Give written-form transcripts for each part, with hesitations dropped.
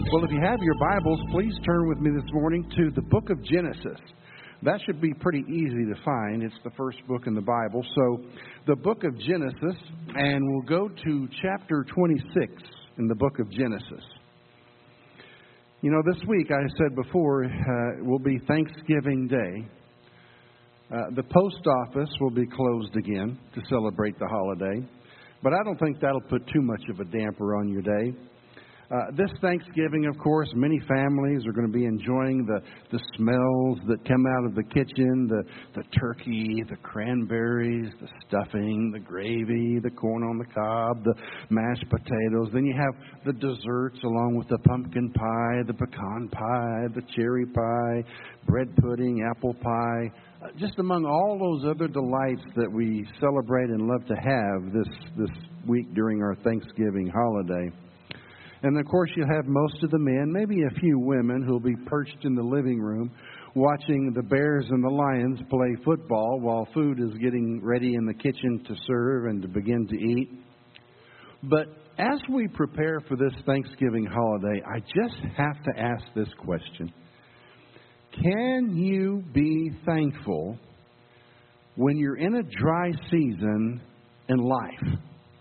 Well, if you have your Bibles, please turn with me this morning to the book of Genesis. That should be pretty easy to find. It's the first book in the Bible. So, the book of Genesis, and we'll go to chapter 26 in the book of Genesis. You know, this week, I said before, will be Thanksgiving Day. The post office will be closed again to celebrate the holiday. But I don't think that'll put too much of a damper on your day. This Thanksgiving, of course, many families are going to be enjoying the smells that come out of the kitchen, the turkey, the cranberries, the stuffing, the gravy, the corn on the cob, the mashed potatoes. Then you have the desserts along with the pumpkin pie, the pecan pie, the cherry pie, bread pudding, apple pie. Just among all those other delights that we celebrate and love to have this week during our Thanksgiving holiday. And, of course, you'll have most of the men, maybe a few women, who'll be perched in the living room watching the Bears and the Lions play football while food is getting ready in the kitchen to serve and to begin to eat. But as we prepare for this Thanksgiving holiday, I just have to ask this question. Can you be thankful when you're in a dry season in life?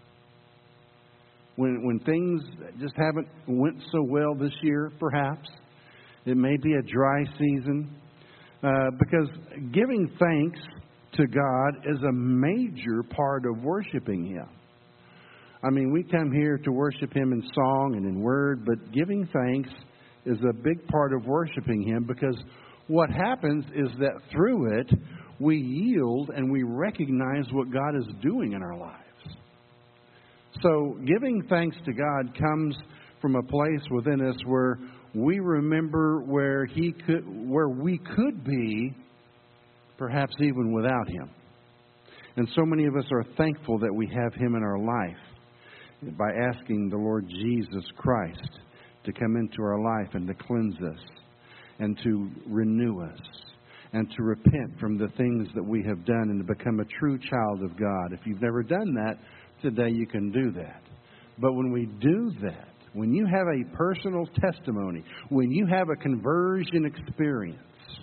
When things just haven't went so well this year, perhaps. It may be a dry season. Because giving thanks to God is a major part of worshiping Him. I mean, we come here to worship Him in song and in word, but giving thanks is a big part of worshiping Him, because what happens is that through it, we yield and we recognize what God is doing in our lives. So giving thanks to God comes from a place within us where we remember where we could be, perhaps even without Him. And so many of us are thankful that we have Him in our life by asking the Lord Jesus Christ to come into our life and to cleanse us and to renew us and to repent from the things that we have done and to become a true child of God. If you've never done that, today you can do that. But when we do that, when you have a personal testimony, when you have a conversion experience,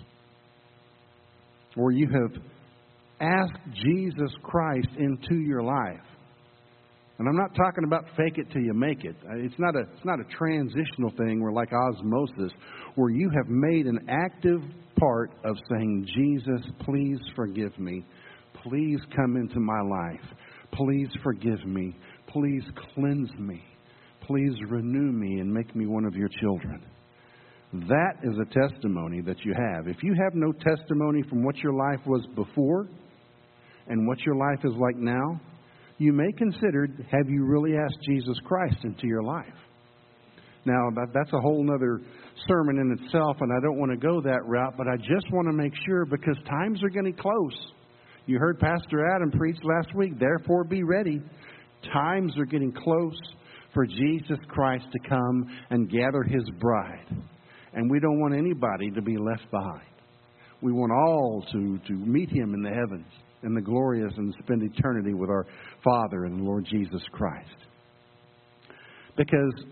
or you have asked Jesus Christ into your life, and I'm not talking about fake it till you make it. It's not a transitional thing where like osmosis, where you have made an active part of saying, Jesus, please forgive me. Please come into my life. Please forgive me. Please cleanse me. Please renew me and make me one of your children. That is a testimony that you have. If you have no testimony from what your life was before and what your life is like now, you may consider, have you really asked Jesus Christ into your life? Now, that's a whole other sermon in itself, and I don't want to go that route, but I just want to make sure, because times are getting close. You heard Pastor Adam preach last week, therefore be ready. Times are getting close for Jesus Christ to come and gather His bride. And we don't want anybody to be left behind. We want all to meet Him in the heavens, in the glorious, and spend eternity with our Father and the Lord Jesus Christ. Because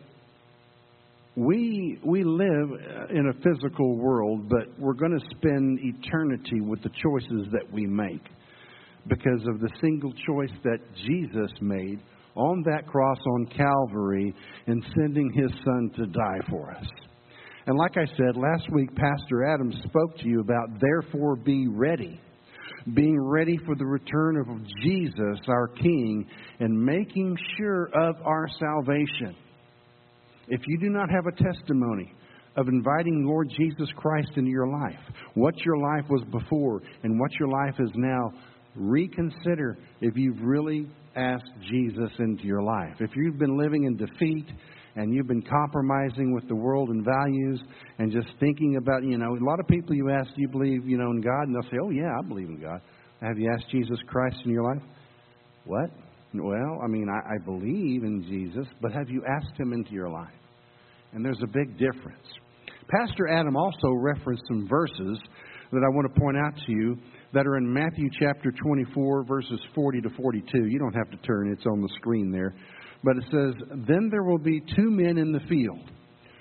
we live in a physical world, but we're going to spend eternity with the choices that we make, because of the single choice that Jesus made on that cross on Calvary in sending His Son to die for us. And like I said, last week, Pastor Adam spoke to you about therefore be ready. Being ready for the return of Jesus, our King, and making sure of our salvation. If you do not have a testimony of inviting Lord Jesus Christ into your life, what your life was before and what your life is now, reconsider if you've really asked Jesus into your life. If you've been living in defeat and you've been compromising with the world and values and just thinking about, a lot of people you ask, do you believe, in God? And they'll say, oh, yeah, I believe in God. Have you asked Jesus Christ in your life? What? Well, I believe in Jesus, but have you asked Him into your life? And there's a big difference. Pastor Adam also referenced some verses that I want to point out to you that are in Matthew chapter 24, verses 40 to 42. You don't have to turn, it's on the screen there. But it says, then there will be two men in the field,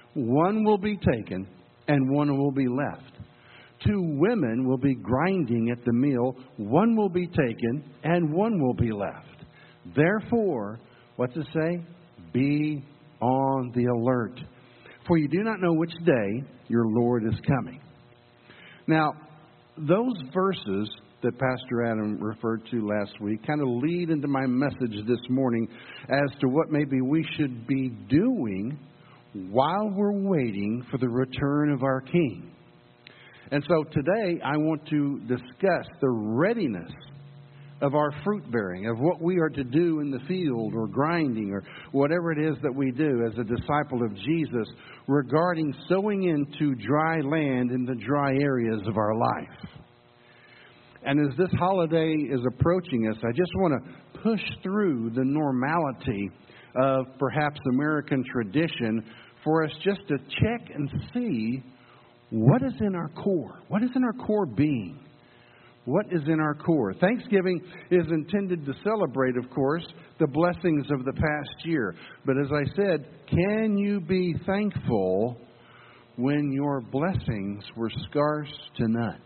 one will be taken and one will be left. 2 women will be grinding at the mill, one will be taken and one will be left. Therefore, what's it say? Be on the alert, for you do not know which day your Lord is coming. Now, those verses that Pastor Adam referred to last week kind of lead into my message this morning as to what maybe we should be doing while we're waiting for the return of our King. And so today I want to discuss the readiness of our fruit bearing, of what we are to do in the field or grinding or whatever it is that we do as a disciple of Jesus regarding sowing into dry land in the dry areas of our life. And as this holiday is approaching us, I just want to push through the normality of perhaps American tradition for us just to check and see what is in our core. What is in our core being? What is in our core? Thanksgiving is intended to celebrate, of course, the blessings of the past year. But as I said, can you be thankful when your blessings were scarce to none?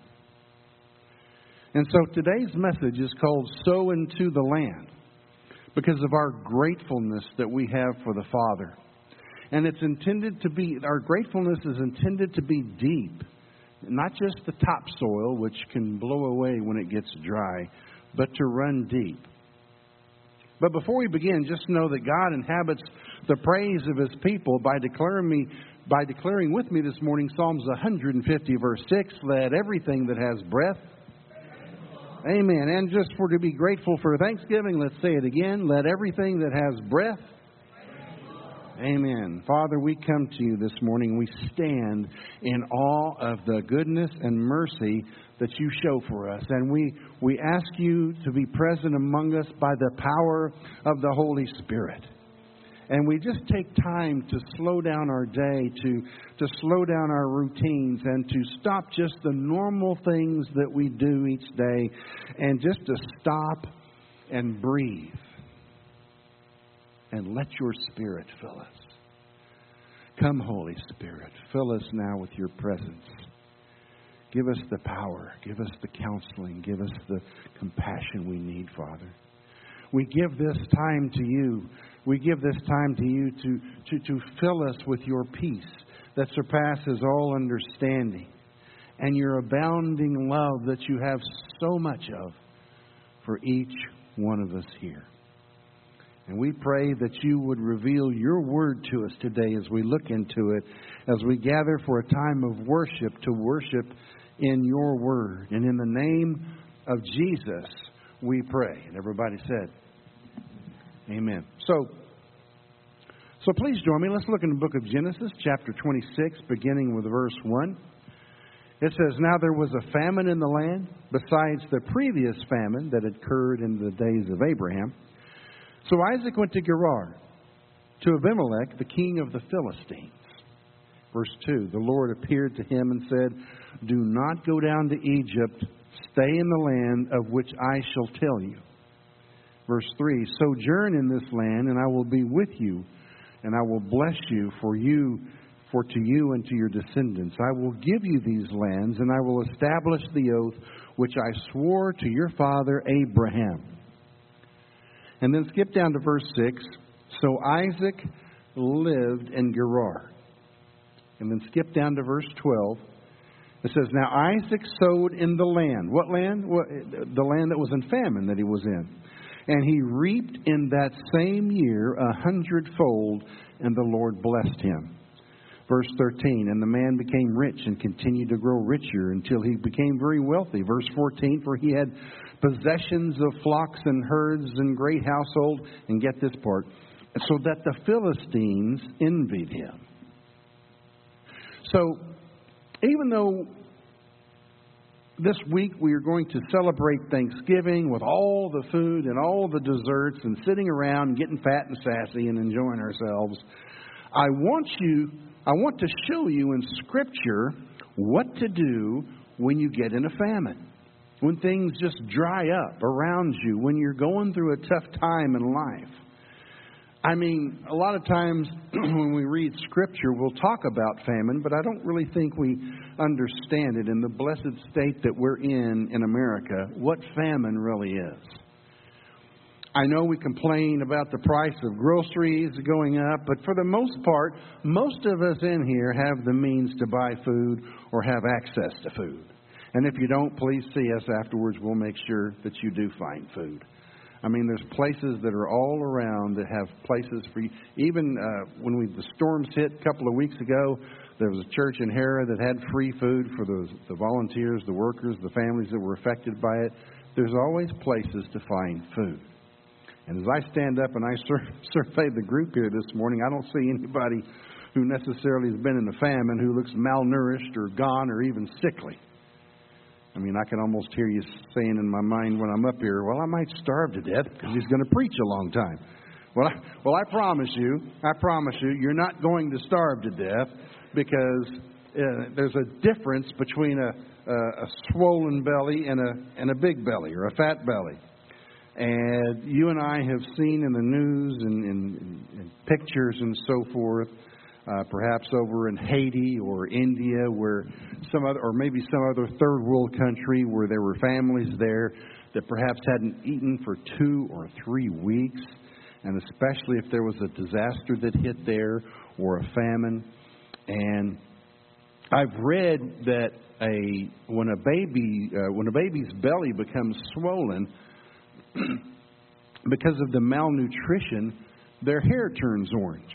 And so today's message is called Sow into the Land, because of our gratefulness that we have for the Father. And it's intended to be, our gratefulness is intended to be deep, not just the topsoil, which can blow away when it gets dry, but to run deep. But before we begin, just know that God inhabits the praise of His people by declaring with me this morning Psalms 150, verse 6, let everything that has breath. Amen. And just for to be grateful for Thanksgiving, let's say it again. Let everything that has breath. Amen. Father, we come to you this morning. We stand in awe of the goodness and mercy that you show for us. And we ask you to be present among us by the power of the Holy Spirit. And we just take time to slow down our day, to slow down our routines, and to stop just the normal things that we do each day, and just to stop and breathe. And let your Spirit fill us. Come, Holy Spirit, fill us now with your presence. Give us the power. Give us the counseling. Give us the compassion we need, Father. We give this time to you. We give this time to you to fill us with your peace that surpasses all understanding, and your abounding love that you have so much of for each one of us here. And we pray that you would reveal your word to us today as we look into it, as we gather for a time of worship to worship in your word. And in the name of Jesus, we pray. And everybody said, amen. So please join me. Let's look in the book of Genesis, chapter 26, beginning with verse 1. It says, now there was a famine in the land, besides the previous famine that had occurred in the days of Abraham. So Isaac went to Gerar, to Abimelech, the king of the Philistines. Verse 2, the Lord appeared to him and said, do not go down to Egypt. Stay in the land of which I shall tell you. Verse 3, sojourn in this land, and I will be with you, and I will bless you, for to you and to your descendants. I will give you these lands, and I will establish the oath which I swore to your father Abraham. And then skip down to verse 6. So Isaac lived in Gerar. And then skip down to verse 12. It says, now Isaac sowed in the land. What land? The land that was in famine that he was in. And he reaped in that same year 100-fold, and the Lord blessed him. Verse 13, and the man became rich and continued to grow richer until he became very wealthy. Verse 14, for he had possessions of flocks and herds and great household. And get this part, so that the Philistines envied him. So, even though this week we are going to celebrate Thanksgiving with all the food and all the desserts and sitting around and getting fat and sassy and enjoying ourselves, I want to show you in Scripture what to do when you get in a famine, when things just dry up around you, when you're going through a tough time in life. I mean, a lot of times when we read Scripture, we'll talk about famine, but I don't really think we understand it in the blessed state that we're in America, what famine really is. I know we complain about the price of groceries going up, but for the most part, most of us in here have the means to buy food or have access to food. And if you don't, please see us afterwards. We'll make sure that you do find food. I mean, there's places that are all around that have places for you. Even when the storms hit a couple of weeks ago, there was a church in Hera that had free food for the volunteers, the workers, the families that were affected by it. There's always places to find food. And as I stand up and I survey the group here this morning, I don't see anybody who necessarily has been in a famine who looks malnourished or gone or even sickly. I mean, I can almost hear you saying in my mind when I'm up here, well, I might starve to death because he's going to preach a long time. Well, I promise you, you're not going to starve to death because there's a difference between a swollen belly and a big belly or a fat belly. And you and I have seen in the news and in pictures and so forth, perhaps over in Haiti or India, where maybe some other third world country where there were families there that perhaps hadn't eaten for 2 or 3 weeks, and especially if there was a disaster that hit there or a famine. And I've read that when a baby's belly becomes swollen, because of the malnutrition, their hair turns orange.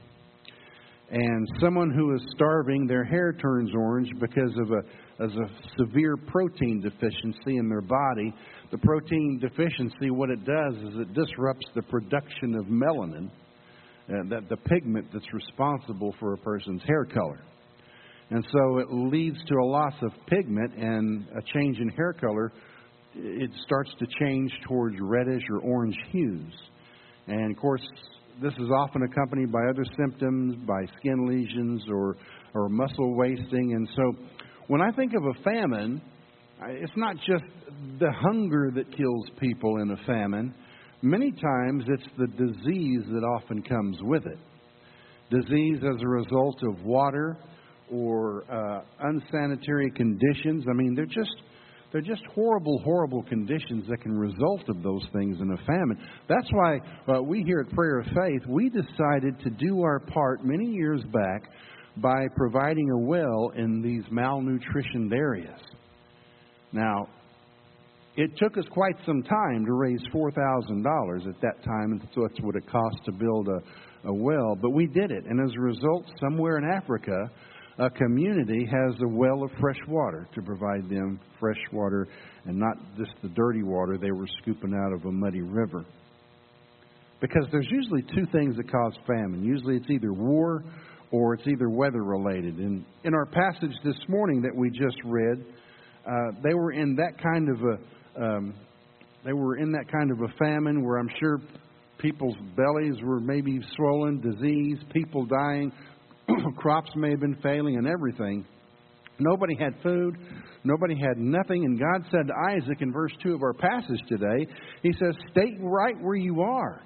And someone who is starving, their hair turns orange because of a severe protein deficiency in their body. The protein deficiency, what it does is it disrupts the production of melanin, the pigment that's responsible for a person's hair color. And so it leads to a loss of pigment and a change in hair color. It starts to change towards reddish or orange hues. And, of course, this is often accompanied by other symptoms, by skin lesions or muscle wasting. And so when I think of a famine, it's not just the hunger that kills people in a famine. Many times it's the disease that often comes with it. Disease as a result of water or unsanitary conditions. I mean, they're just horrible, horrible conditions that can result of those things in a famine. That's why we here at Prayer of Faith, we decided to do our part many years back by providing a well in these malnutritioned areas. Now, it took us quite some time to raise $4,000 at that time, and so that's what it cost to build a well. But we did it, and as a result, somewhere in Africa, a community has a well of fresh water to provide them fresh water and not just the dirty water they were scooping out of a muddy river. Because there's usually 2 things that cause famine. Usually it's either war or it's either weather related. And in our passage this morning that we just read, they were in that kind of a famine where I'm sure people's bellies were maybe swollen, disease, people dying. Crops may have been failing and everything. Nobody had food. Nobody had nothing. And God said to Isaac in verse 2 of our passage today, He says, stay right where you are.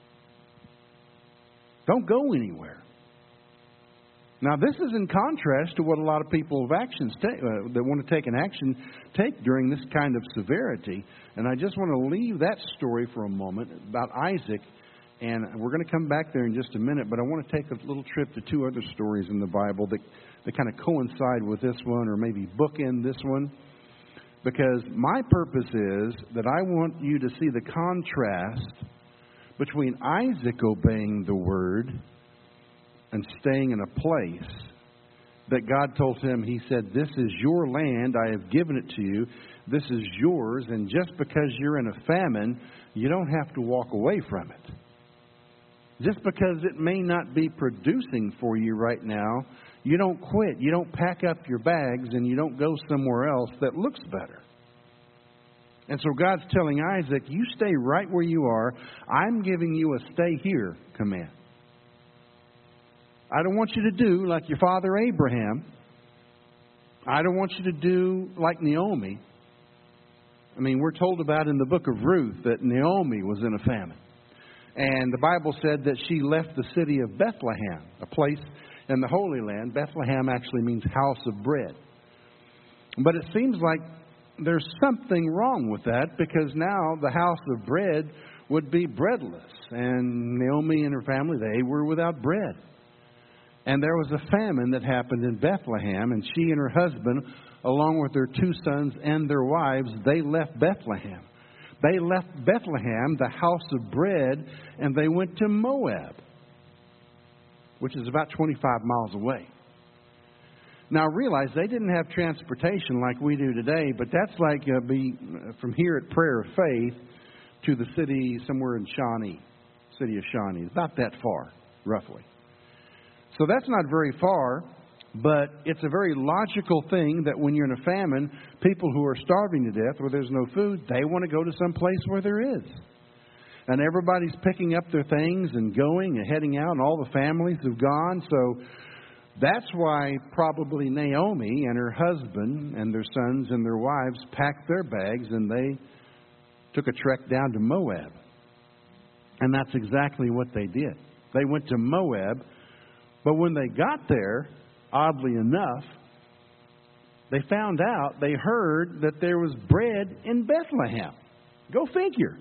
Don't go anywhere. Now, this is in contrast to what a lot of people that want to take an action take during this kind of severity. And I just want to leave that story for a moment about Isaac. And we're going to come back there in just a minute, but I want to take a little trip to 2 other stories in the Bible that kind of coincide with this one or maybe bookend this one. Because my purpose is that I want you to see the contrast between Isaac obeying the word and staying in a place that God told him. He said, this is your land, I have given it to you, this is yours, and just because you're in a famine, you don't have to walk away from it. Just because it may not be producing for you right now, you don't quit. You don't pack up your bags and you don't go somewhere else that looks better. And so God's telling Isaac, you stay right where you are. I'm giving you a stay here command. I don't want you to do like your father Abraham. I don't want you to do like Naomi. I mean, we're told about in the book of Ruth that Naomi was in a famine. And the Bible said that she left the city of Bethlehem, a place in the Holy Land. Bethlehem actually means house of bread. But it seems like there's something wrong with that, because now the house of bread would be breadless. And Naomi and her family, they were without bread. And there was a famine that happened in Bethlehem, and she and her husband, along with their 2 sons and their wives, they left Bethlehem. They left Bethlehem, the house of bread, and they went to Moab, which is about 25 miles away. Now, realize they didn't have transportation like we do today, but that's like from here at Prayer of Faith to the city somewhere in Shawnee, city of Shawnee. It's about that far, roughly. So that's not very far, but it's a very logical thing that when you're in a famine, people who are starving to death, where there's no food, they want to go to some place where there is. And everybody's picking up their things and going and heading out, and all the families have gone. So that's why probably Naomi and her husband and their sons and their wives packed their bags and they took a trek down to Moab. And that's exactly what they did. They went to Moab, but when they got there, oddly enough, they found out, they heard that there was bread in Bethlehem. Go figure.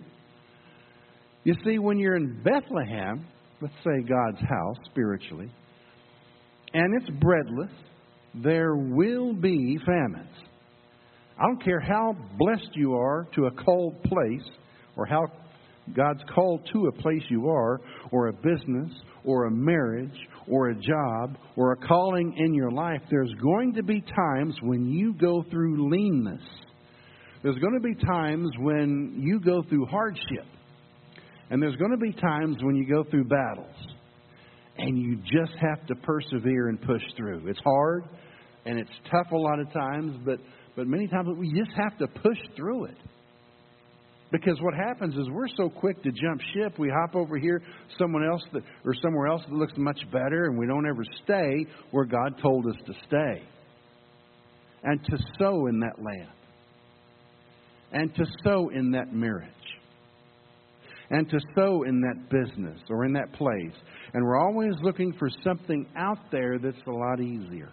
You see, when you're in Bethlehem, let's say God's house spiritually, and it's breadless, there will be famines. I don't care how blessed you are to a cold place, or how God's called to a place you are, or a business, or a marriage, or a job, or a calling in your life. There's going to be times when you go through leanness. There's going to be times when you go through hardship. And there's going to be times when you go through battles. And you just have to persevere and push through. It's hard and it's tough a lot of times, but many times we just have to push through it. Because what happens is we're so quick to jump ship, we hop over here somewhere else that looks much better, and we don't ever stay where God told us to stay. And to sow in that land. And to sow in that marriage. And to sow in that business or in that place. And we're always looking for something out there that's a lot easier.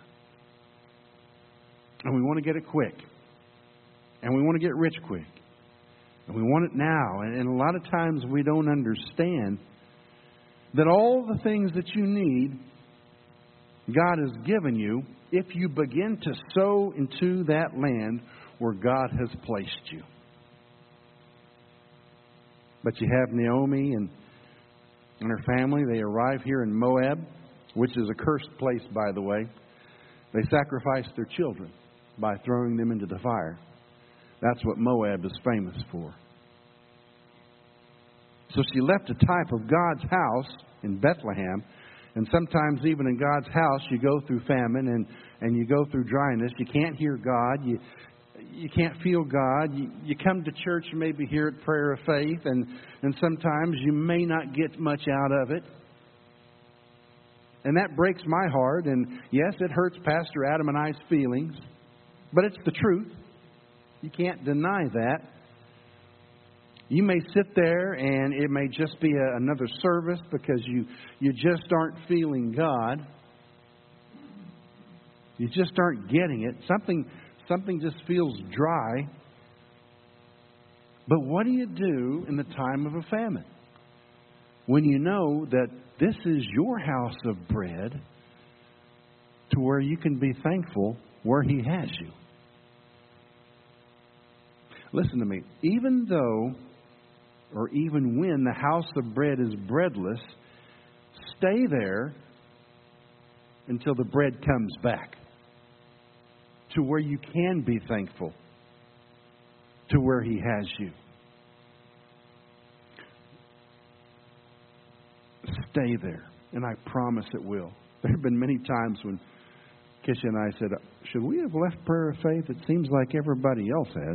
And we want to get it quick. And we want to get rich quick. And we want it now. And a lot of times we don't understand that all the things that you need, God has given you if you begin to sow into that land where God has placed you. But you have Naomi and her family. They arrive here in Moab, which is a cursed place, by the way. They sacrificed their children by throwing them into the fire. That's what Moab is famous for. So she left a type of God's house in Bethlehem. And sometimes even in God's house, you go through famine and you go through dryness. You can't hear God. You can't feel God. You come to church, maybe here at Prayer of Faith, and sometimes you may not get much out of it. And that breaks my heart. And yes, it hurts Pastor Adam and I's feelings. But it's the truth. You can't deny that. You may sit there and it may just be another service because you just aren't feeling God. You just aren't getting it. Something just feels dry. But what do you do in the time of a famine? When you know that this is your house of bread to where you can be thankful where He has you. Listen to me. Even though, or even when the house of bread is breadless, stay there until the bread comes back. To where you can be thankful. To where He has you. Stay there. And I promise it will. There have been many times when Kisha and I said, should we have left Prayer of Faith? It seems like everybody else has.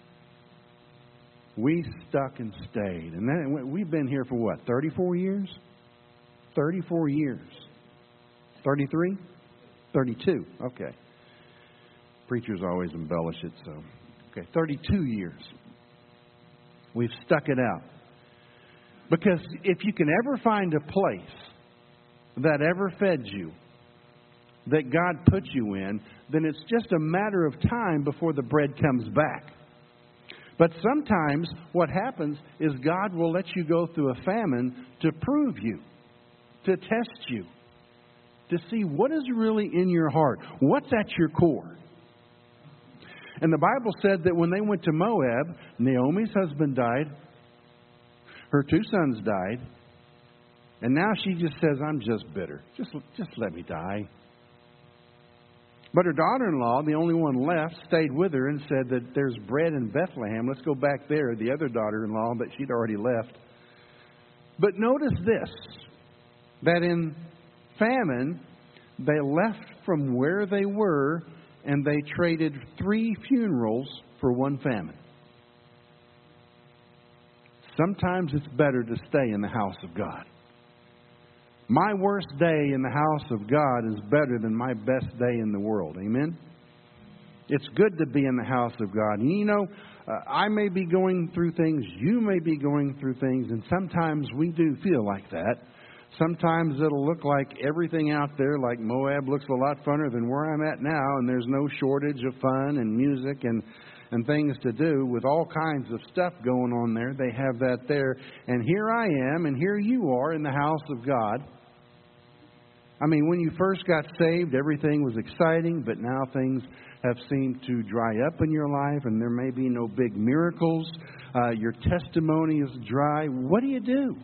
We stuck and stayed. And then we've been here for what, 34 years? 34 years. 33? 32. Okay. Preachers always embellish it, so. Okay, 32 years. We've stuck it out. Because if you can ever find a place that ever fed you, that God put you in, then it's just a matter of time before the bread comes back. But sometimes what happens is God will let you go through a famine to prove you, to test you, to see what is really in your heart, what's at your core. And the Bible said that when they went to Moab, Naomi's husband died, her 2 sons died, and now she just says, I'm just bitter. Just let me die. But her daughter-in-law, the only one left, stayed with her and said that there's bread in Bethlehem. Let's go back there. The other daughter-in-law, but she'd already left. But notice this, that in famine, they left from where they were and they traded 3 funerals for 1 famine. Sometimes it's better to stay in the house of God. My worst day in the house of God is better than my best day in the world. Amen? It's good to be in the house of God. And you know, I may be going through things, you may be going through things, and sometimes we do feel like that. Sometimes it'll look like everything out there, like Moab, looks a lot funner than where I'm at now, and there's no shortage of fun and music and things to do with all kinds of stuff going on there. They have that there. And here I am, and here you are in the house of God. I mean, when you first got saved, everything was exciting, but now things have seemed to dry up in your life, and there may be no big miracles. Your testimony is dry. What do you do?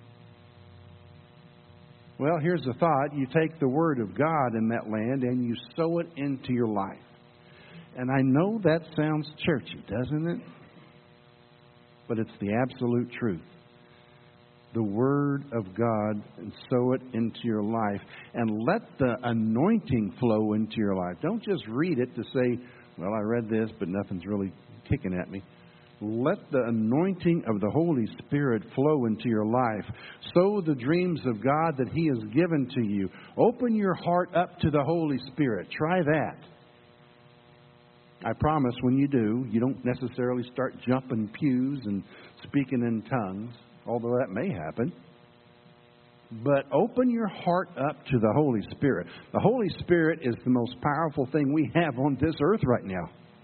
Well, here's the thought. You take the Word of God in that land and you sow it into your life. And I know that sounds churchy, doesn't it? But it's the absolute truth. The Word of God, and sow it into your life. And let the anointing flow into your life. Don't just read it to say, well, I read this, but nothing's really kicking at me. Let the anointing of the Holy Spirit flow into your life. Sow the dreams of God that He has given to you. Open your heart up to the Holy Spirit. Try that. I promise when you do, you don't necessarily start jumping pews and speaking in tongues, although that may happen. But open your heart up to the Holy Spirit. The Holy Spirit is the most powerful thing we have on this earth right now.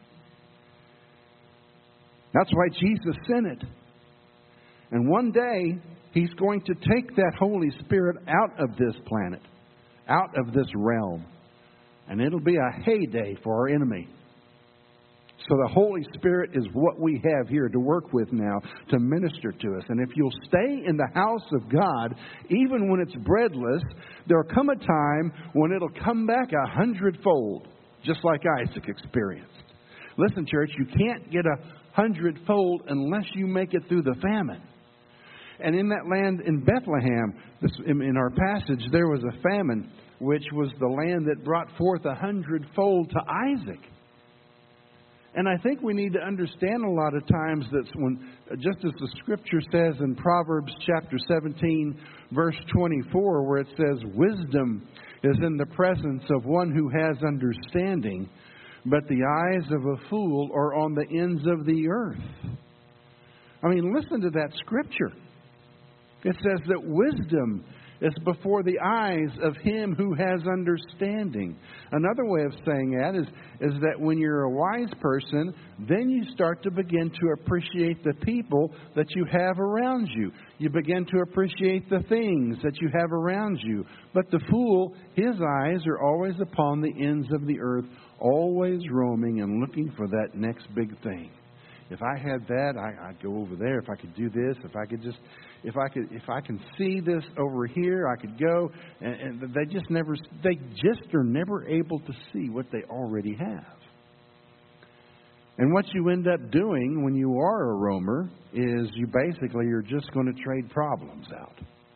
That's why Jesus sent it. And one day, He's going to take that Holy Spirit out of this planet, out of this realm. And it'll be a heyday for our enemy. So the Holy Spirit is what we have here to work with now, to minister to us. And if you'll stay in the house of God, even when it's breadless, there'll come a time when it'll come back 100-fold, just like Isaac experienced. Listen, church, you can't get 100-fold unless you make it through the famine. And in that land in Bethlehem, in our passage, there was a famine, which was the land that brought forth 100-fold to Isaac. And I think we need to understand a lot of times that when, just as the Scripture says in Proverbs chapter 17, verse 24, where it says, wisdom is in the presence of one who has understanding, but the eyes of a fool are on the ends of the earth. I mean, listen to that Scripture. It says that wisdom is before the eyes of him who has understanding. Another way of saying that is that when you're a wise person, then you start to begin to appreciate the people that you have around you. You begin to appreciate the things that you have around you. But the fool, his eyes are always upon the ends of the earth, always roaming and looking for that next big thing. If I had that, I'd go over there. If I could do this, if I can see this over here, I could go. And they just are never able to see what they already have. And what you end up doing when you are a roamer is you're just going to trade problems out.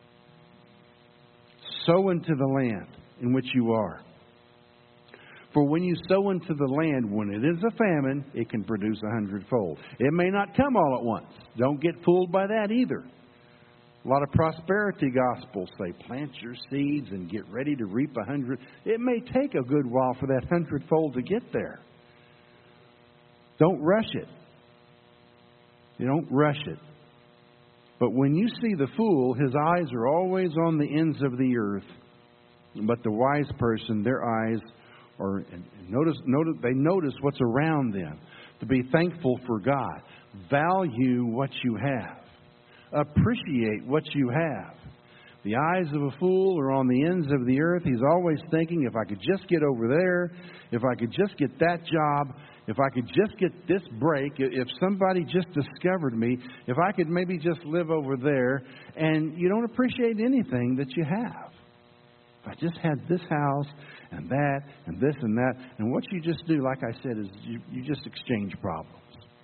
Sow into the land in which you are. For when you sow into the land, when it is a famine, it can produce 100-fold. It may not come all at once. Don't get fooled by that either. A lot of prosperity gospels say, plant your seeds and get ready to reap 100. It may take a good while for that 100-fold to get there. Don't rush it. You don't rush it. But when you see the fool, his eyes are always on the ends of the earth. But the wise person, their eyes are, they notice what's around them. To be thankful for God. Value what you have. Appreciate what you have. The eyes of a fool are on the ends of the earth. He's always thinking, if I could just get over there, if I could just get that job, if I could just get this break, if somebody just discovered me, if I could maybe just live over there, and you don't appreciate anything that you have. If I just had this house and that and this and that, and what you just do, like I said, is you just exchange problems.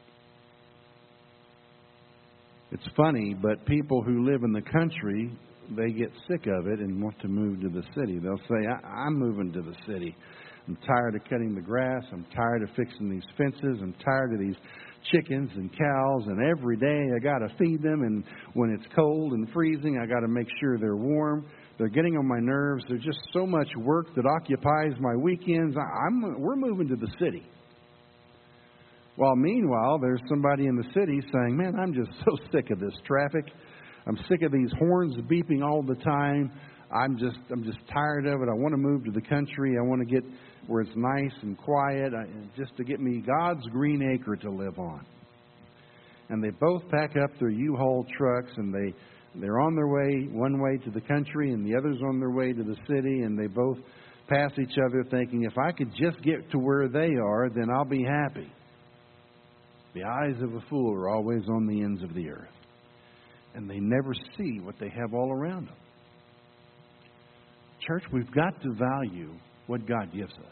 It's funny, but people who live in the country, they get sick of it and want to move to the city. They'll say, I'm moving to the city. I'm tired of cutting the grass. I'm tired of fixing these fences. I'm tired of these chickens and cows. And every day I got to feed them. And when it's cold and freezing, I got to make sure they're warm. They're getting on my nerves. There's just so much work that occupies my weekends. We're moving to the city. While meanwhile, there's somebody in the city saying, man, I'm just so sick of this traffic. I'm sick of these horns beeping all the time. I'm just tired of it. I want to move to the country. I want to get where it's nice and quiet, just to get me God's green acre to live on. And they both pack up their U-Haul trucks, and they're on their way, one way to the country, and the other's on their way to the city, and they both pass each other thinking, if I could just get to where they are, then I'll be happy. The eyes of a fool are always on the ends of the earth, and they never see what they have all around them. Church, we've got to value what God gives us.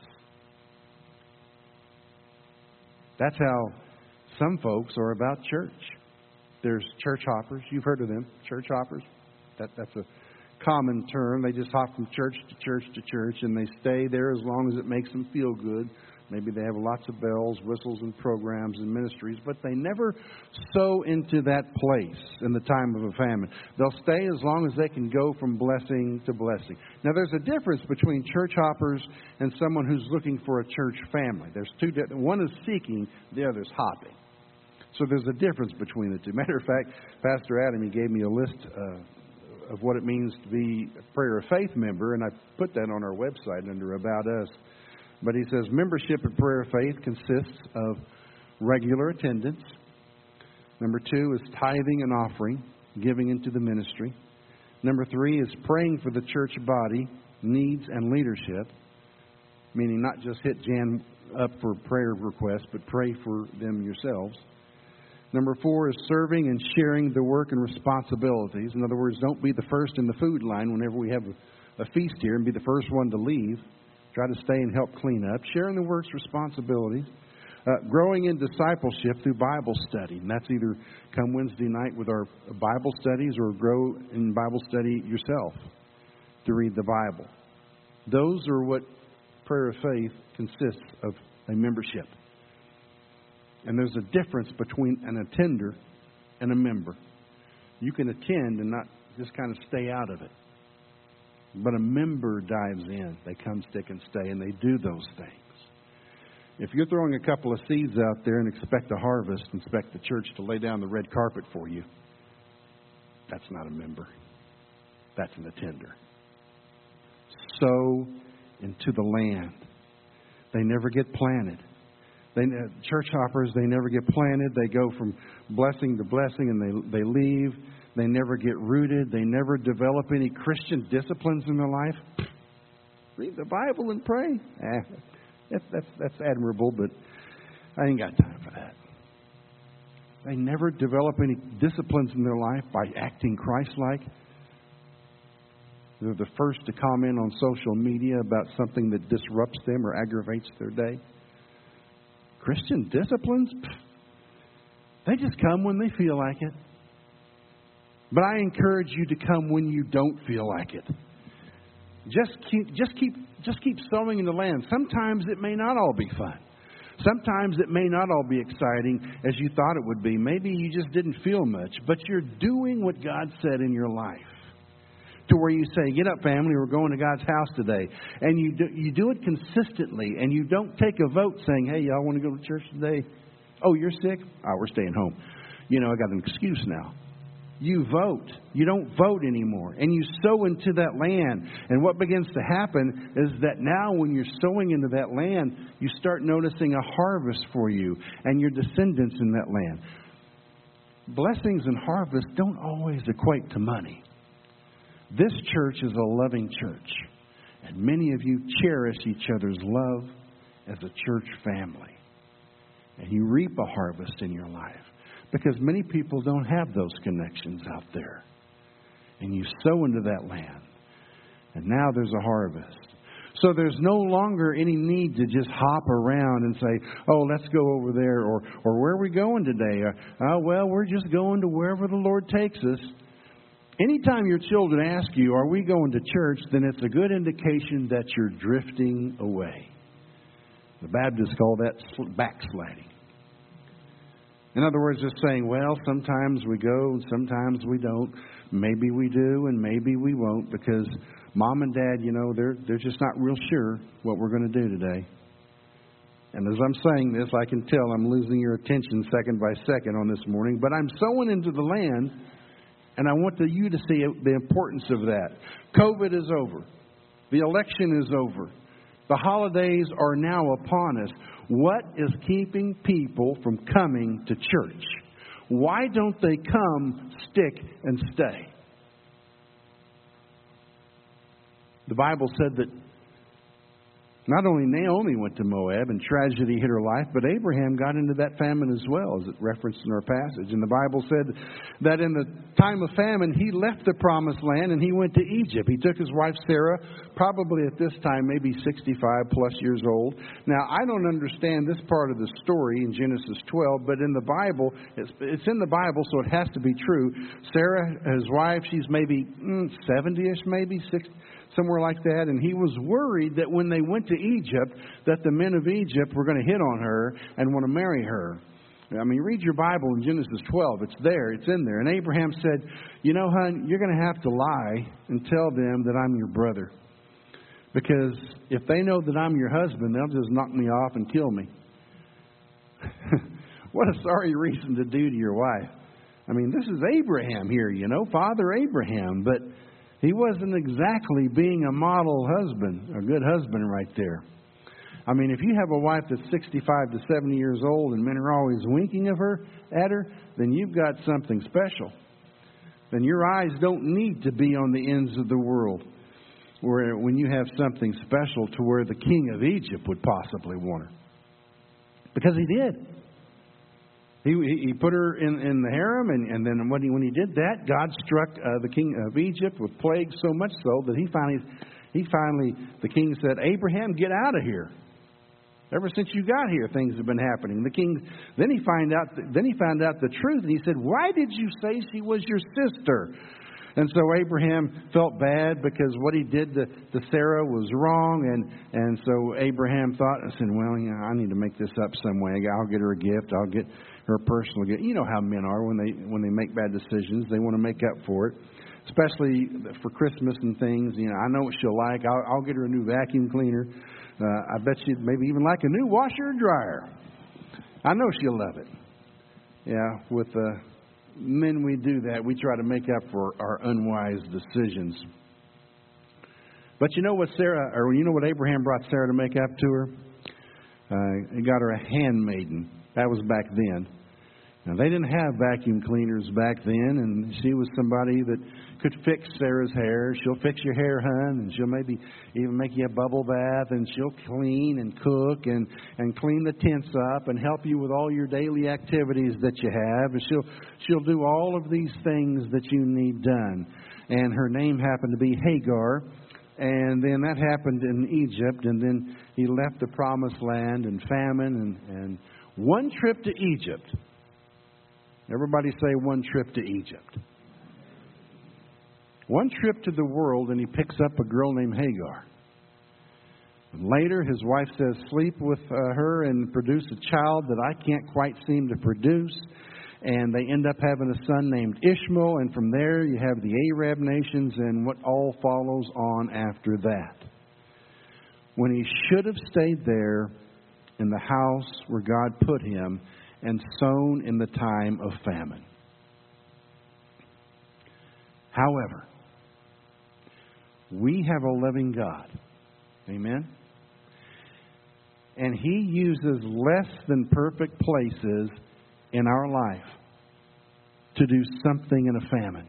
That's how some folks are about church. There's church hoppers. You've heard of them, church hoppers. That's a common term. They just hop from church to church to church, and they stay there as long as it makes them feel good. Maybe they have lots of bells, whistles, and programs and ministries, but they never sow into that place in the time of a famine. They'll stay as long as they can go from blessing to blessing. Now, there's a difference between church hoppers and someone who's looking for a church family. There's two different. One is seeking, the other is hopping. So there's a difference between the two. Matter of fact, Pastor Adam, he gave me a list of what it means to be a Prayer of Faith member, and I put that on our website under About Us. But he says membership in Prayer of Faith consists of regular attendance. Number 2 is tithing and offering, giving into the ministry. Number 3 is praying for the church body, needs, and leadership, meaning not just hit Jan up for prayer requests, but pray for them yourselves. Number 4 is serving and sharing the work and responsibilities. In other words, don't be the first in the food line whenever we have a feast here and be the first one to leave. Try to stay and help clean up. Sharing the work's responsibilities. Growing in discipleship through Bible study. And that's either come Wednesday night with our Bible studies or grow in Bible study yourself to read the Bible. Those are what Prayer of Faith consists of, a membership. And there's a difference between an attender and a member. You can attend and not just kind of stay out of it. But a member dives in. They come, stick, and stay, and they do those things. If you're throwing a couple of seeds out there and expect a harvest, expect the church to lay down the red carpet for you, that's not a member. That's an attender. Sow into the land. They never get planted. Church hoppers, they never get planted. They go from blessing to blessing, and they leave. They never get rooted. They never develop any Christian disciplines in their life. Read the Bible and pray. That's admirable, but I ain't got time for that. They never develop any disciplines in their life by acting Christ-like. They're the first to comment on social media about something that disrupts them or aggravates their day. Christian disciplines? They just come when they feel like it. But I encourage you to come when you don't feel like it. Just keep sowing in the land. Sometimes it may not all be fun. Sometimes it may not all be exciting as you thought it would be. Maybe you just didn't feel much, but you're doing what God said in your life. To where you say, get up, family, we're going to God's house today. And you do it consistently, and you don't take a vote saying, hey, y'all want to go to church today? Oh, you're sick? Oh, we're staying home. I got an excuse now. you vote. You don't vote anymore. And you sow into that land. And what begins to happen is that now when you're sowing into that land, you start noticing a harvest for you and your descendants in that land. Blessings and harvest don't always equate to money. This church is a loving church. And many of you cherish each other's love as a church family. And you reap a harvest in your life. Because many people don't have those connections out there. And you sow into that land. And now there's a harvest. So there's no longer any need to just hop around and say, oh, let's go over there. Or where are we going today? Well, we're just going to wherever the Lord takes us. Anytime your children ask you, are we going to church? Then it's a good indication that you're drifting away. The Baptists call that backsliding. In other words, just saying, well, sometimes we go and sometimes we don't. Maybe we do and maybe we won't because Mom and Dad, they're just not real sure what we're going to do today. And as I'm saying this, I can tell I'm losing your attention second by second on this morning. But I'm sowing into the land, and I want you to see the importance of that. COVID is over. The election is over. The holidays are now upon us. What is keeping people from coming to church? Why don't they come, stick, and stay? The Bible said that not only Naomi went to Moab and tragedy hit her life, but Abraham got into that famine as well, as it referenced in our passage. And the Bible said that in the time of famine, he left the promised land and he went to Egypt. He took his wife Sarah, probably at this time, maybe 65 plus years old. Now, I don't understand this part of the story in Genesis 12, but in the Bible, it's in the Bible, so it has to be true. Sarah, his wife, she's maybe 70-ish, maybe 60. Somewhere like that, and he was worried that when they went to Egypt, that the men of Egypt were going to hit on her and want to marry her. I mean, read your Bible in Genesis 12. It's there. It's in there. And Abraham said, hon, you're going to have to lie and tell them that I'm your brother. Because if they know that I'm your husband, they'll just knock me off and kill me. What a sorry reason to do to your wife. I mean, this is Abraham here, Father Abraham, but he wasn't exactly being a model husband, a good husband right there. I mean, if you have a wife that's 65 to 70 years old and men are always winking at her, then you've got something special. Then your eyes don't need to be on the ends of the world when you have something special to where the king of Egypt would possibly want her. Because he did. He put her in the harem, and then when he did that, God struck the king of Egypt with plagues so much so that he finally, the king said, Abraham, get out of here. Ever since you got here, things have been happening. The king, then he found out the truth, and he said, why did you say she was your sister? And so Abraham felt bad because what he did to Sarah was wrong. And so Abraham thought, I said, well, I need to make this up some way. I'll get her a gift. I'll get her a personal gift. You know how men are when they make bad decisions. They want to make up for it, especially for Christmas and things. I know what she'll like. I'll get her a new vacuum cleaner. I bet she'd maybe even like a new washer and dryer. I know she'll love it. Yeah, with men we do that. We try to make up for our unwise decisions. But you know what Abraham brought Sarah to make up to her? He got her a handmaiden. That was back then. Now, they didn't have vacuum cleaners back then, and she was somebody that could fix Sarah's hair. She'll fix your hair, hun, and she'll maybe even make you a bubble bath, and she'll clean and cook and clean the tents up and help you with all your daily activities that you have. And she'll do all of these things that you need done. And her name happened to be Hagar. And then that happened in Egypt, and then he left the promised land and famine and one trip to Egypt. Everybody say one trip to Egypt. One trip to the world, and he picks up a girl named Hagar. And later, his wife says, sleep with her and produce a child that I can't quite seem to produce. And they end up having a son named Ishmael. And from there, you have the Arab nations and what all follows on after that. When he should have stayed there in the house where God put him and sown in the time of famine. However, we have a loving God. Amen? And He uses less than perfect places in our life to do something in a famine.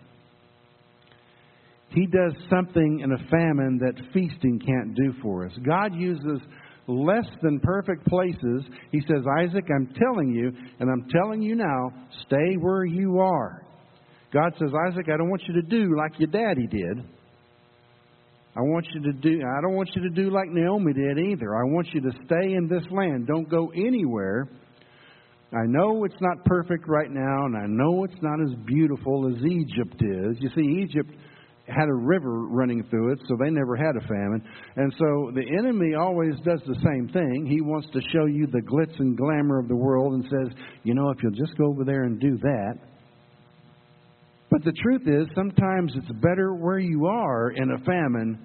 He does something in a famine that feasting can't do for us. God uses less than perfect places. He says, Isaac, I'm telling you, and I'm telling you now, stay where you are. God says, Isaac, I don't want you to do like your daddy did. I don't want you to do like Naomi did either. I want you to stay in this land. Don't go anywhere. I know it's not perfect right now, and I know it's not as beautiful as Egypt is. You see, Egypt had a river running through it, so they never had a famine. And so the enemy always does the same thing. He wants to show you the glitz and glamour of the world and says, you know, if you'll just go over there and do that. But the truth is, sometimes it's better where you are in a famine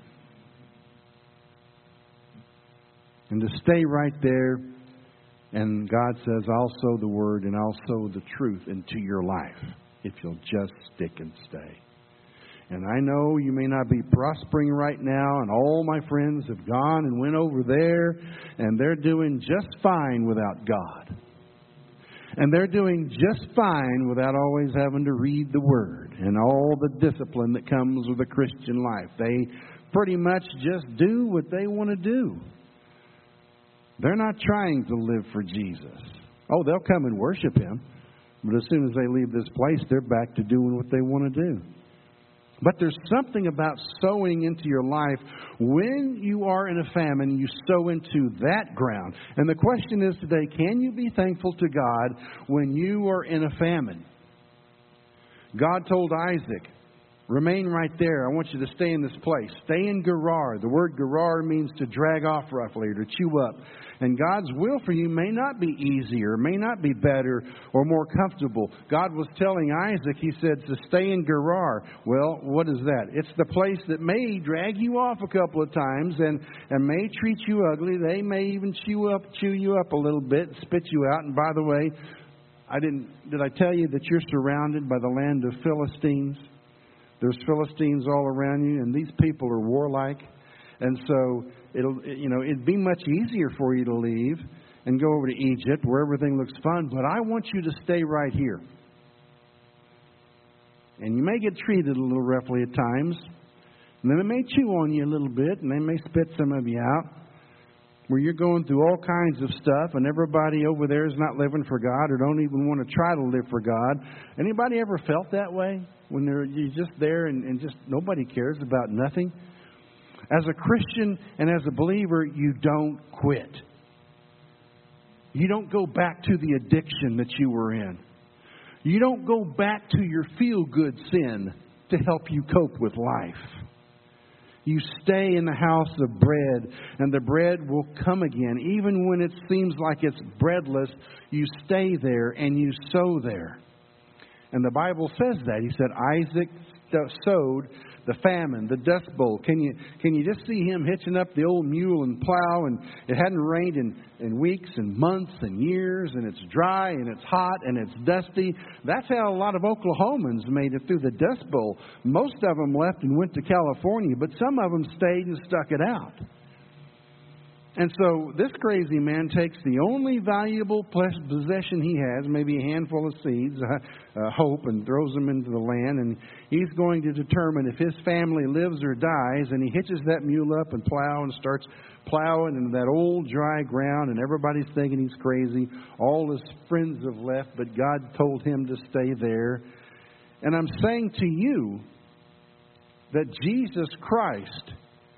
and to stay right there. And God says, I'll sow the word and I'll sow the truth into your life if you'll just stick and stay. And I know you may not be prospering right now, and all my friends have gone and went over there, and they're doing just fine without God. And they're doing just fine without always having to read the Word and all the discipline that comes with a Christian life. They pretty much just do what they want to do. They're not trying to live for Jesus. Oh, they'll come and worship Him, but as soon as they leave this place, they're back to doing what they want to do. But there's something about sowing into your life. When you are in a famine, you sow into that ground. And the question is today, can you be thankful to God when you are in a famine? God told Isaac, remain right there. I want you to stay in this place. Stay in Gerar. The word Gerar means to drag off roughly or to chew up. And God's will for you may not be easier, may not be better or more comfortable. God was telling Isaac, He said, to stay in Gerar. Well, what is that? It's the place that may drag you off a couple of times and may treat you ugly. They may even chew you up a little bit, spit you out. And by the way, did I tell you that you're surrounded by the land of Philistines? There's Philistines all around you, and these people are warlike. And so it'd be much easier for you to leave and go over to Egypt where everything looks fun. But I want you to stay right here. And you may get treated a little roughly at times. And then they may chew on you a little bit, and they may spit some of you out. Where you're going through all kinds of stuff, and everybody over there is not living for God or don't even want to try to live for God. Anybody ever felt that way? When you're just there and just nobody cares about nothing? As a Christian and as a believer, you don't quit. You don't go back to the addiction that you were in. You don't go back to your feel-good sin to help you cope with life. You stay in the house of bread, and the bread will come again. Even when it seems like it's breadless, you stay there and you sow there. And the Bible says that. He said Isaac sowed the famine, the dust bowl. Can you just see him hitching up the old mule and plow? And it hadn't rained in weeks and months and years, and it's dry and it's hot and it's dusty. That's how a lot of Oklahomans made it through the dust bowl. Most of them left and went to California, but some of them stayed and stuck it out. And so this crazy man takes the only valuable possession he has, maybe a handful of seeds, hope, and throws them into the land. And he's going to determine if his family lives or dies. And he hitches that mule up and starts plowing into that old dry ground. And everybody's thinking he's crazy. All his friends have left, but God told him to stay there. And I'm saying to you that Jesus Christ,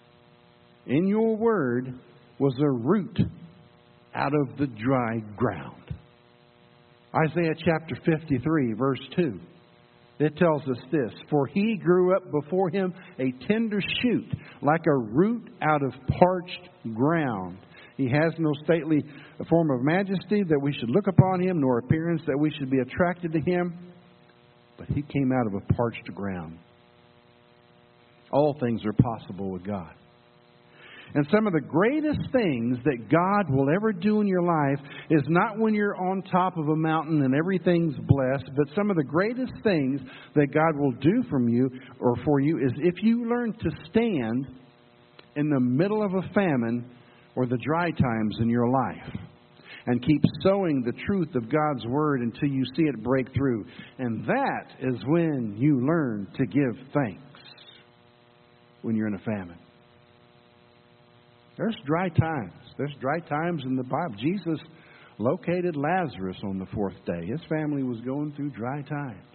in your word, was a root out of the dry ground. Isaiah chapter 53, verse 2. It tells us this: for he grew up before him a tender shoot, like a root out of parched ground. He has no stately form of majesty that we should look upon him, nor appearance that we should be attracted to him. But he came out of a parched ground. All things are possible with God. And some of the greatest things that God will ever do in your life is not when you're on top of a mountain and everything's blessed, but some of the greatest things that God will do from you or for you is if you learn to stand in the middle of a famine or the dry times in your life and keep sowing the truth of God's Word until you see it break through. And that is when you learn to give thanks when you're in a famine. There's dry times. There's dry times in the Bible. Jesus located Lazarus on the fourth day. His family was going through dry times.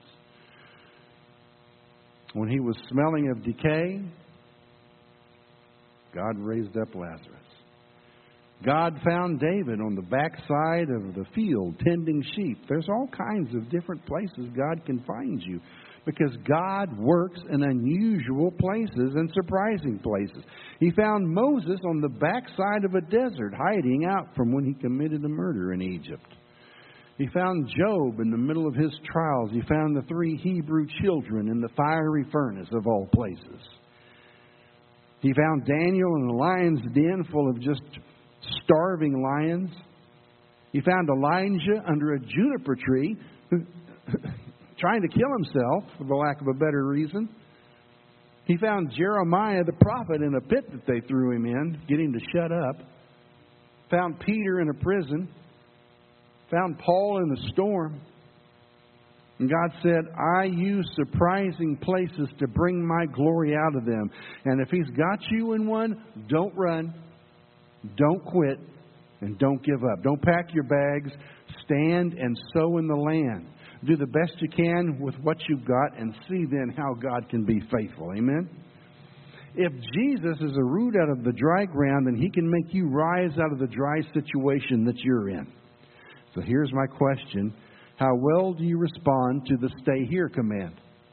When he was smelling of decay, God raised up Lazarus. God found David on the backside of the field tending sheep. There's all kinds of different places God can find you because God works in unusual places and surprising places. He found Moses on the backside of a desert hiding out from when he committed a murder in Egypt. He found Job in the middle of his trials. He found the 3 Hebrew children in the fiery furnace of all places. He found Daniel in a lion's den full of just starving lions. He found Elijah under a juniper tree trying to kill himself, for the lack of a better reason. He found Jeremiah the prophet in a pit that they threw him in, getting to shut up. Found Peter in a prison. Found Paul in the storm. And God said, I use surprising places to bring my glory out of them. And if He's got you in one, don't run. Don't quit and don't give up. Don't pack your bags. Stand and sow in the land. Do the best you can with what you've got and see then how God can be faithful. Amen? If Jesus is a root out of the dry ground, then He can make you rise out of the dry situation that you're in. So here's my question. How well do you respond to the stay here command?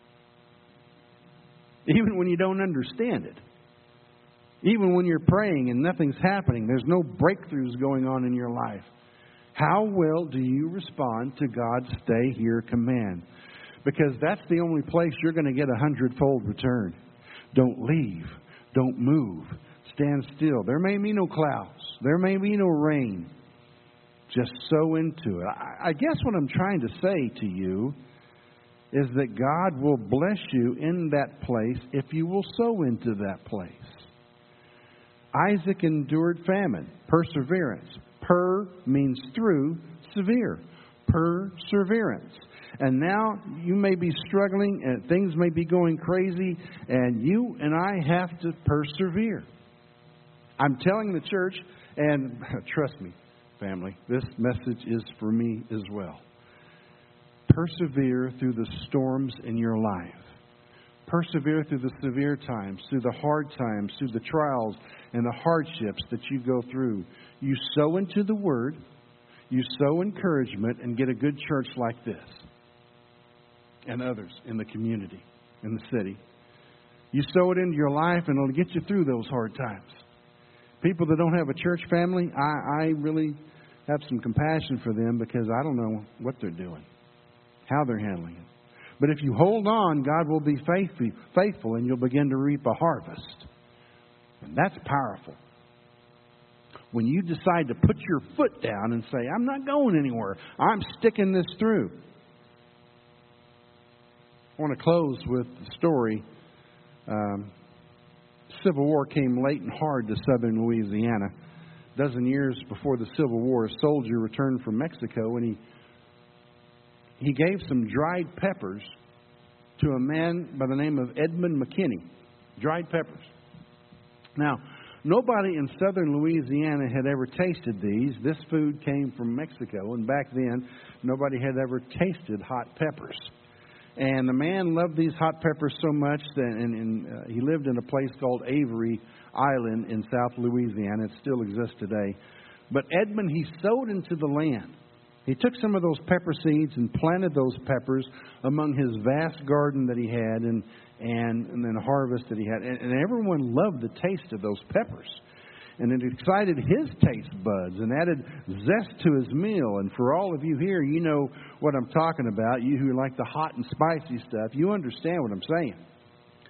Even when you don't understand it. Even when you're praying and nothing's happening, there's no breakthroughs going on in your life. How well do you respond to God's stay here command? Because that's the only place you're going to get 100-fold return. Don't leave. Don't move. Stand still. There may be no clouds. There may be no rain. Just sow into it. I guess what I'm trying to say to you is that God will bless you in that place if you will sow into that place. Isaac endured famine, perseverance. Per means through, severe. Perseverance. And now you may be struggling and things may be going crazy and you and I have to persevere. I'm telling the church, and trust me, family, this message is for me as well. Persevere through the storms in your life. Persevere through the severe times, through the hard times, through the trials and the hardships that you go through. You sow into the Word, you sow encouragement, and get a good church like this and others in the community, in the city. You sow it into your life, and it'll get you through those hard times. People that don't have a church family, I really have some compassion for them because I don't know what they're doing, how they're handling it. But if you hold on, God will be faithful and you'll begin to reap a harvest. And that's powerful. When you decide to put your foot down and say, I'm not going anywhere. I'm sticking this through. I want to close with the story. Civil War came late and hard to southern Louisiana. A dozen years before the Civil War, a soldier returned from Mexico and he gave some dried peppers to a man by the name of Edmund McKinney. Dried peppers. Now, nobody in southern Louisiana had ever tasted these. This food came from Mexico, and back then, nobody had ever tasted hot peppers. And the man loved these hot peppers so much that he lived in a place called Avery Island in South Louisiana. It still exists today. But Edmund, he sowed into the land. He took some of those pepper seeds and planted those peppers among his vast garden that he had and then harvest that he had. And everyone loved the taste of those peppers. And it excited his taste buds and added zest to his meal. And for all of you here, you know what I'm talking about. You who like the hot and spicy stuff, you understand what I'm saying.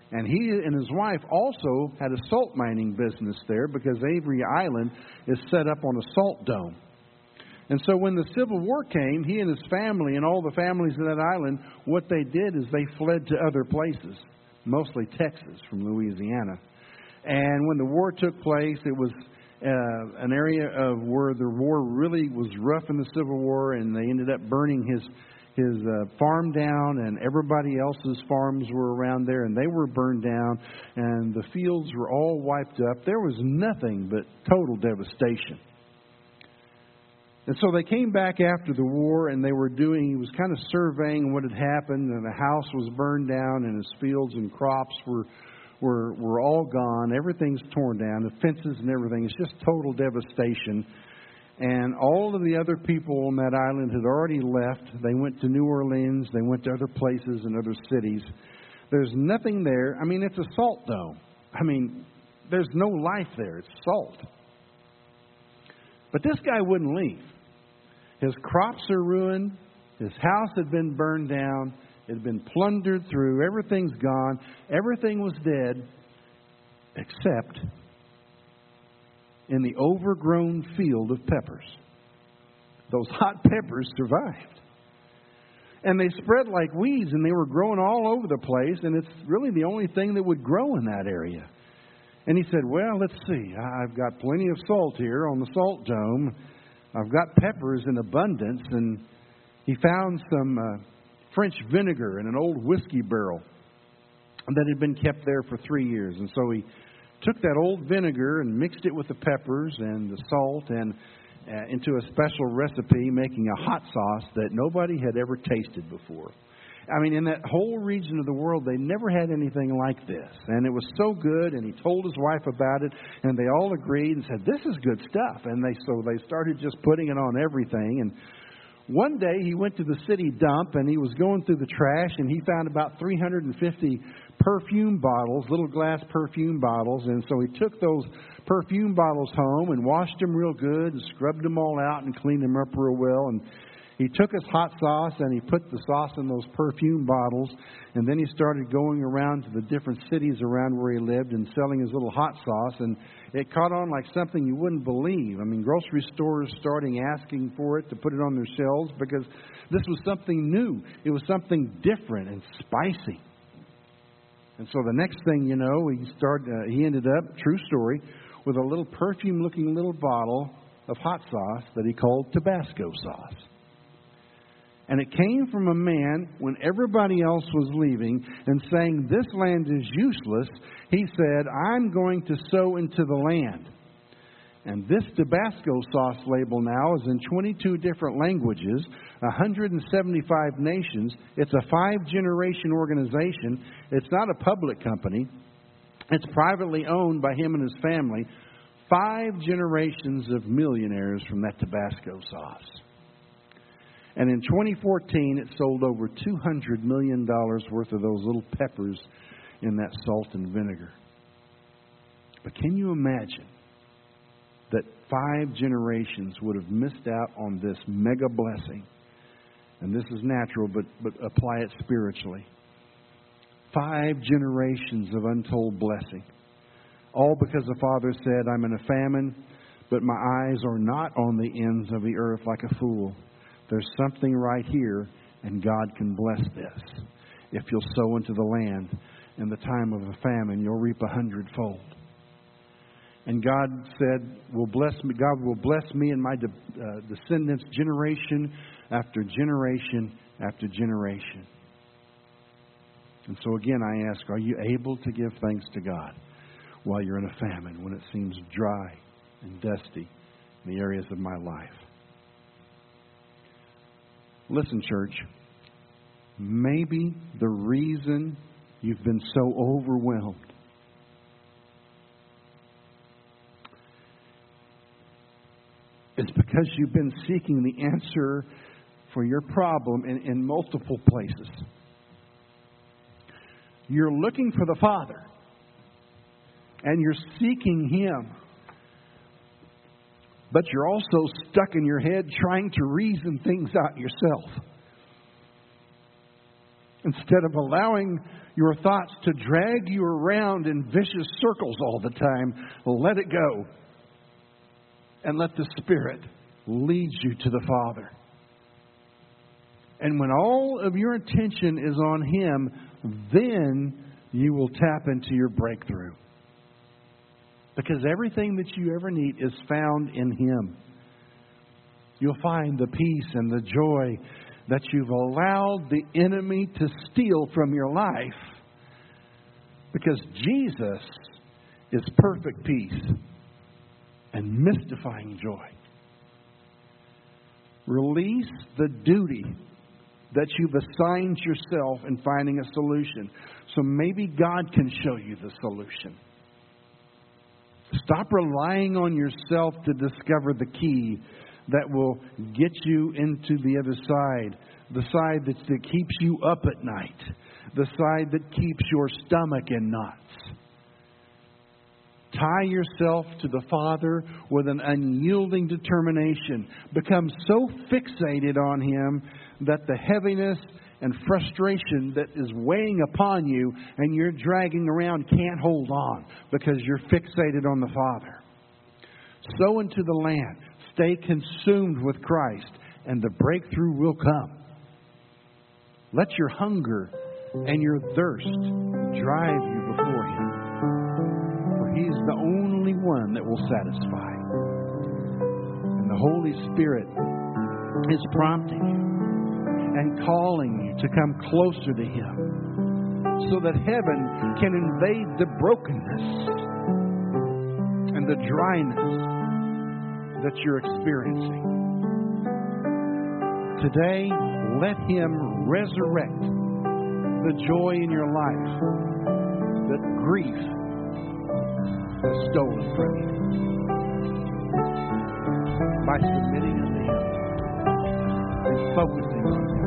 And he and his wife also had a salt mining business there because Avery Island is set up on a salt dome. And so when the Civil War came, he and his family and all the families of that island, what they did is they fled to other places, mostly Texas from Louisiana. And when the war took place, it was an area of where the war really was rough in the Civil War, and they ended up burning his farm down, and everybody else's farms were around there, and they were burned down, and the fields were all wiped up. There was nothing but total devastation. And so they came back after the war, and he was kind of surveying what had happened, and the house was burned down, and his fields and crops were all gone. Everything's torn down, the fences and everything. It's just total devastation. And all of the other people on that island had already left. They went to New Orleans. They went to other places and other cities. There's nothing there. I mean, it's a salt dome. I mean, there's no life there. It's salt. But this guy wouldn't leave. His crops are ruined. His house had been burned down. It had been plundered through. Everything's gone. Everything was dead except in the overgrown field of peppers. Those hot peppers survived. And they spread like weeds, and they were growing all over the place, and it's really the only thing that would grow in that area. And he said, well, let's see. I've got plenty of salt here on the salt dome. I've got peppers in abundance. And he found some French vinegar in an old whiskey barrel that had been kept there for 3 years. And so he took that old vinegar and mixed it with the peppers and the salt and into a special recipe, making a hot sauce that nobody had ever tasted before. I mean, in that whole region of the world, they never had anything like this. And it was so good, and he told his wife about it, and they all agreed and said, this is good stuff. And so they started just putting it on everything. And one day he went to the city dump, and he was going through the trash, and he found about 350 perfume bottles, little glass perfume bottles. And so he took those perfume bottles home and washed them real good and scrubbed them all out and cleaned them up real well. And he took his hot sauce and he put the sauce in those perfume bottles. And then he started going around to the different cities around where he lived and selling his little hot sauce. And it caught on like something you wouldn't believe. I mean, grocery stores starting asking for it to put it on their shelves because this was something new. It was something different and spicy. And so the next thing you know, he ended up, true story, with a little perfume-looking little bottle of hot sauce that he called Tabasco sauce. And it came from a man when everybody else was leaving and saying, this land is useless. He said, I'm going to sow into the land. And this Tabasco sauce label now is in 22 different languages, 175 nations. It's a 5-generation organization. It's not a public company. It's privately owned by him and his family. 5 generations of millionaires from that Tabasco sauce. And in 2014, it sold over $200 million worth of those little peppers in that salt and vinegar. But can you imagine that 5 generations would have missed out on this mega blessing? And this is natural, but apply it spiritually. 5 generations of untold blessing. All because the Father said, I'm in a famine, but my eyes are not on the ends of the earth like a fool. There's something right here, and God can bless this. If you'll sow into the land in the time of a famine, you'll reap 100-fold. And God said, God will bless me and my descendants generation after generation after generation. And so again, I ask, are you able to give thanks to God while you're in a famine, when it seems dry and dusty in the areas of my life? Listen, church, maybe the reason you've been so overwhelmed is because you've been seeking the answer for your problem in multiple places. You're looking for the Father, and you're seeking Him. But you're also stuck in your head trying to reason things out yourself. Instead of allowing your thoughts to drag you around in vicious circles all the time, let it go. And let the Spirit lead you to the Father. And when all of your attention is on Him, then you will tap into your breakthrough. Because everything that you ever need is found in Him. You'll find the peace and the joy that you've allowed the enemy to steal from your life. Because Jesus is perfect peace and mystifying joy. Release the duty that you've assigned yourself in finding a solution. So maybe God can show you the solution. Stop relying on yourself to discover the key that will get you into the other side. The side that keeps you up at night. The side that keeps your stomach in knots. Tie yourself to the Father with an unyielding determination. Become so fixated on Him that the heaviness and frustration that is weighing upon you and you're dragging around can't hold on because you're fixated on the Father. Sow into the land. Stay consumed with Christ and the breakthrough will come. Let your hunger and your thirst drive you before Him. For He is the only one that will satisfy. And the Holy Spirit is prompting you and calling you to come closer to Him so that heaven can invade the brokenness and the dryness that you're experiencing. Today, let Him resurrect the joy in your life that grief has stolen from you. By submitting unto Him, focusing on Him.